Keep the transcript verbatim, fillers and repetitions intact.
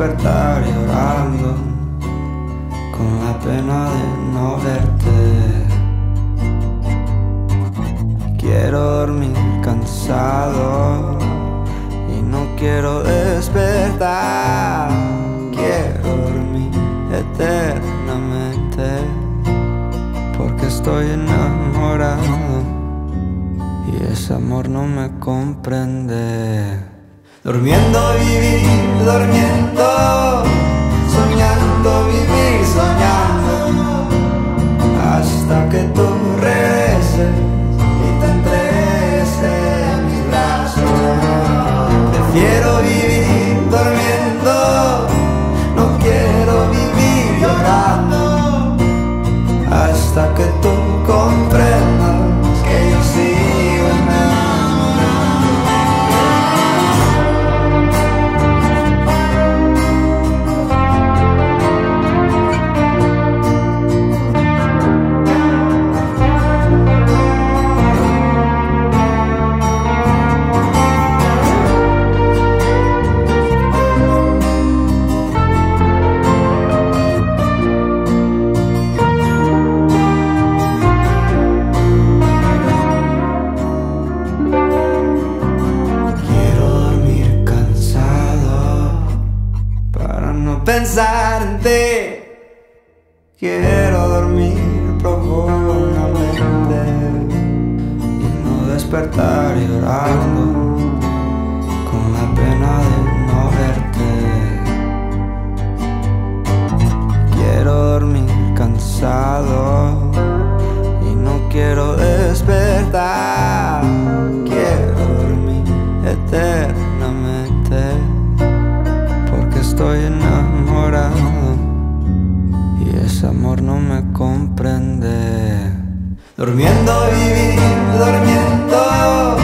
despertar llorando con la pena de no verte. Quiero dormir cansado y no quiero despertar. Quiero dormir eternamente porque estoy enamorado y ese amor no me comprende. Durmiendo vivir, durmiendo, soñando vivir, soñando, hasta que tú regreses y te entregues en mis brazos. Prefiero vivir durmiendo, no quiero vivir llorando, hasta que tú comprendas que yo sigo enamorado. Pensar en ti, quiero dormir profundamente y no despertar llorando con la pena de no verte. Quiero dormir cansado y no quiero despertar. Quiero dormir eternamente porque estoy enamorado y ese amor no me comprende. Durmiendo vivir, durmiendo,